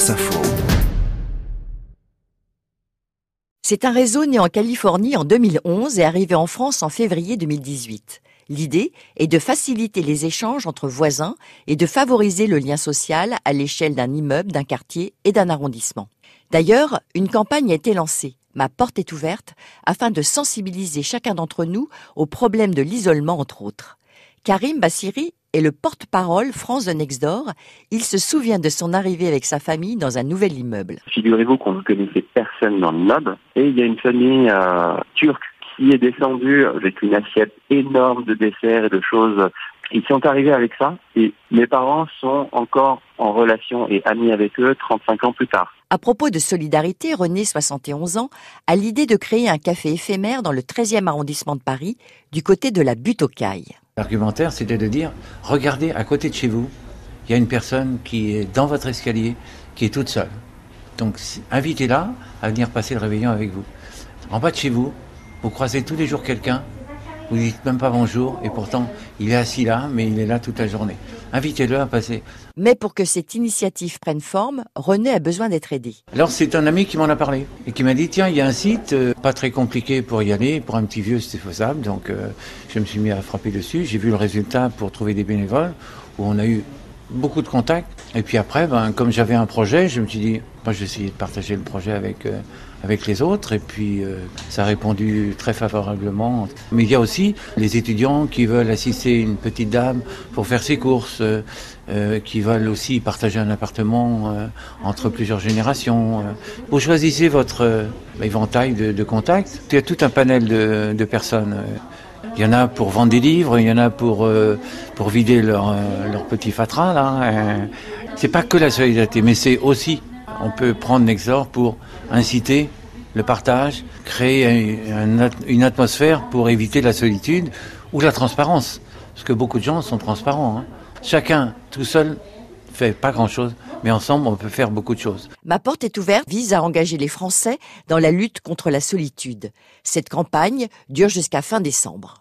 France Info. C'est un réseau né en Californie en 2011 et arrivé en France en février 2018. L'idée est de faciliter les échanges entre voisins et de favoriser le lien social à l'échelle d'un immeuble, d'un quartier et d'un arrondissement. D'ailleurs, une campagne a été lancée, Ma porte est ouverte, afin de sensibiliser chacun d'entre nous au problème de l'isolement entre autres. Karim Bassiri est le porte-parole France de Nextdoor. Il se souvient de son arrivée avec sa famille dans un nouvel immeuble. Figurez-vous qu'on ne connaissait personne dans l'immeuble et il y a une famille turque qui est descendue avec une assiette énorme de desserts et de choses. Ils sont arrivés avec ça et mes parents sont encore en relation et amis avec eux 35 ans plus tard. À propos de solidarité, René, 71 ans, a l'idée de créer un café éphémère dans le 13e arrondissement de Paris, du côté de la Butte aux Cailles. L'argumentaire, c'était de dire, regardez, à côté de chez vous, il y a une personne qui est dans votre escalier, qui est toute seule. Donc, invitez-la à venir passer le réveillon avec vous. En bas de chez vous, vous croisez tous les jours quelqu'un, vous ne dites même pas bonjour, et pourtant, il est assis là, mais il est là toute la journée. Invitez-le à passer. Mais pour que cette initiative prenne forme, René a besoin d'être aidé. Alors, c'est un ami qui m'en a parlé, et qui m'a dit, tiens, il y a un site, pas très compliqué pour y aller, pour un petit vieux, c'était faisable, donc je me suis mis à frapper dessus, j'ai vu le résultat pour trouver des bénévoles, où on a eu beaucoup de contacts, et puis après, comme j'avais un projet, je me suis dit, moi je vais essayer de partager le projet avec les autres, et puis ça a répondu très favorablement. Mais il y a aussi les étudiants qui veulent assister une petite dame pour faire ses courses, qui veulent aussi partager un appartement entre plusieurs générations. Vous choisissez votre éventail de contacts. Il y a tout un panel de personnes. Il y en a pour vendre des livres, il y en a pour vider leur petit fatras, là. C'est pas que la solidarité, mais c'est aussi, on peut prendre Nextdoor pour inciter le partage, créer une atmosphère pour éviter la solitude ou la transparence. Parce que beaucoup de gens sont transparents, hein. Chacun, tout seul, fait pas grand-chose, mais ensemble, on peut faire beaucoup de choses. Ma porte est ouverte vise à engager les Français dans la lutte contre la solitude. Cette campagne dure jusqu'à fin décembre.